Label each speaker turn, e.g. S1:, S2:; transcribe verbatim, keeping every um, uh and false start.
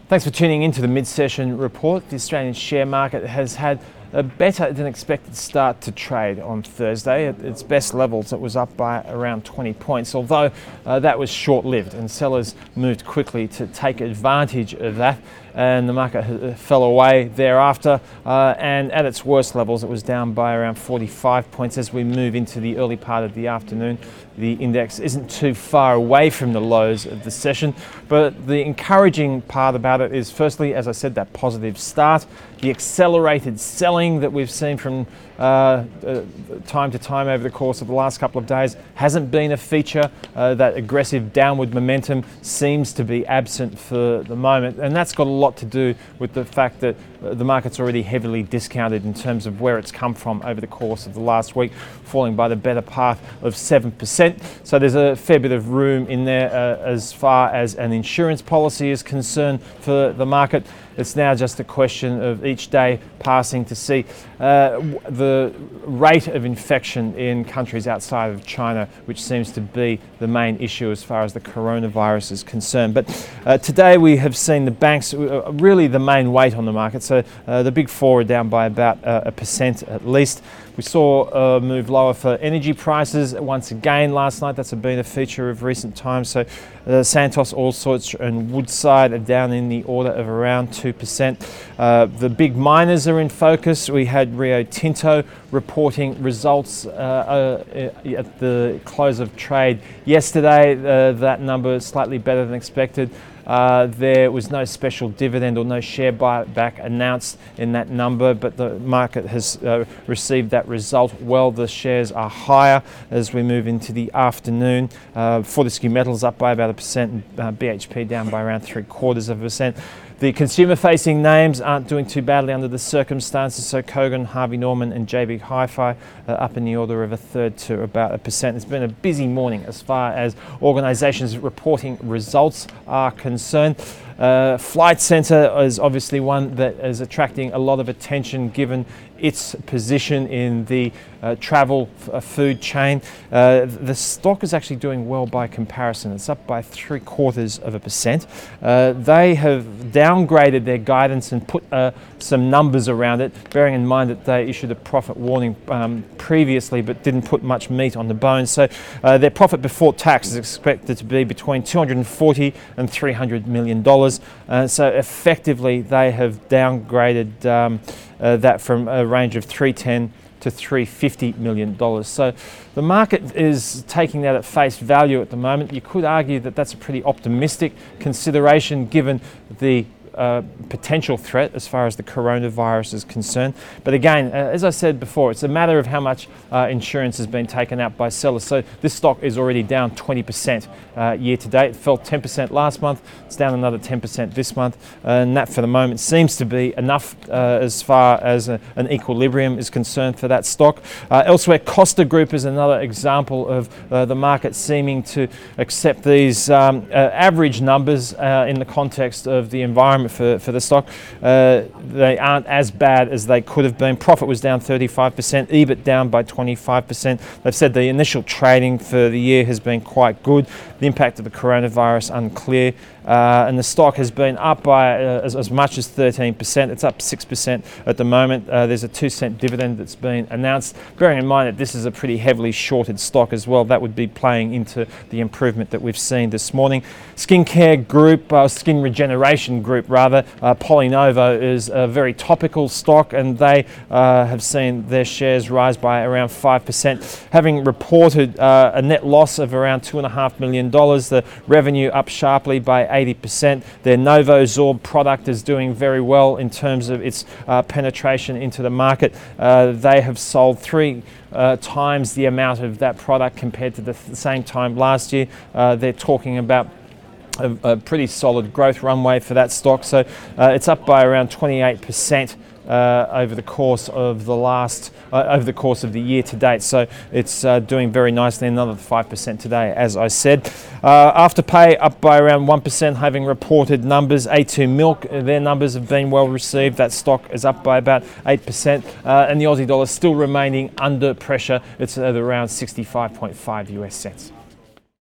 S1: Thanks for tuning in to the mid-session report. The Australian share market has had a better than expected start to trade on Thursday. At its best levels, it was up by around twenty points, although uh, that was short-lived and sellers moved quickly to take advantage of that, and the market fell away thereafter, uh, and at its worst levels it was down by around forty-five points. As we move into the early part of the afternoon, the index isn't too far away from the lows of the session, but the encouraging part about it is, firstly, as I said, that positive start. The accelerated selling that we've seen from uh, uh, time to time over the course of the last couple of days hasn't been a feature. Uh, that aggressive downward momentum seems to be absent for the moment, and that's got a lot to do with the fact that uh, the market's already heavily discounted in terms of where it's come from over the course of the last week, falling by the better part of seven percent. So there's a fair bit of room in there uh, as far as an insurance policy is concerned for the market. It's now just a question of each day passing to see uh, the rate of infection in countries outside of China, which seems to be the main issue as far as the coronavirus is concerned. But uh, today we have seen the banks uh, really the main weight on the market. So uh, the big four are down by about uh, a percent at least. We saw a move lower for energy prices once again last night. That's been a feature of recent times. So uh, Santos, Allsorts and Woodside are down in the order of around two percent. Uh, the big miners are in focus. We had Rio Tinto reporting results uh, uh, at the close of trade yesterday. Uh, that number is slightly better than expected. Uh, there was no special dividend or no share buyback announced in that number, but the market has uh, received that result well. The shares are higher as we move into the afternoon. Uh, Fortescue Metals up by about a percent, and uh, B H P down by around three quarters of a percent. The consumer-facing names aren't doing too badly under the circumstances, so Kogan, Harvey Norman and J B Hi-Fi are up in the order of a third to about a percent. It's been a busy morning as far as organisations reporting results are concerned. Uh, Flight Centre is obviously one that is attracting a lot of attention given its position in the uh, travel f- uh, food chain. Uh, the stock is actually doing well by comparison. It's up by three quarters of a percent. Uh, they have downgraded their guidance and put uh, some numbers around it, bearing in mind that they issued a profit warning um, previously but didn't put much meat on the bones. So uh, their profit before tax is expected to be between two hundred forty and three hundred million dollars. Uh, so effectively they have downgraded um, uh, that from a range of three hundred ten to three hundred fifty million dollars. So the market is taking that at face value at the moment. You could argue that that's a pretty optimistic consideration given the Uh, potential threat as far as the coronavirus is concerned. But again, uh, as I said before, it's a matter of how much uh, insurance has been taken out by sellers. So this stock is already down twenty percent uh, year to date. It fell ten percent last month. It's down another ten percent this month. Uh, and that for the moment seems to be enough uh, as far as a, an equilibrium is concerned for that stock. Uh, elsewhere, Costa Group is another example of uh, the market seeming to accept these um, uh, average numbers uh, in the context of the environment For, for the stock. Uh, they aren't as bad as they could have been. Profit was down thirty-five percent, E B I T down by twenty-five percent. They've said the initial trading for the year has been quite good. The impact of the coronavirus unclear. Uh, and the stock has been up by uh, as, as much as thirteen percent. It's up six percent at the moment. Uh, there's a two cent dividend that's been announced. Bearing in mind that this is a pretty heavily shorted stock as well, that would be playing into the improvement that we've seen this morning. Skincare group, uh, skin regeneration group rather, uh, PolyNovo is a very topical stock, and they uh, have seen their shares rise by around five percent, having reported uh, a net loss of around two and a half million dollars. The revenue up sharply by eighty percent. Their NovoZorb product is doing very well in terms of its uh, penetration into the market. Uh, they have sold three uh, times the amount of that product compared to the th- same time last year. Uh, they're talking about a, a pretty solid growth runway for that stock. So uh, it's up by around twenty-eight percent. Uh, over the course of the last, uh, over the course of the year to date. So it's uh, doing very nicely, another five percent today, as I said. Uh, Afterpay up by around one percent, having reported numbers. A two Milk, their numbers have been well received. That stock is up by about eight percent. Uh, and the Aussie dollar still remaining under pressure. It's at around sixty-five point five U S cents.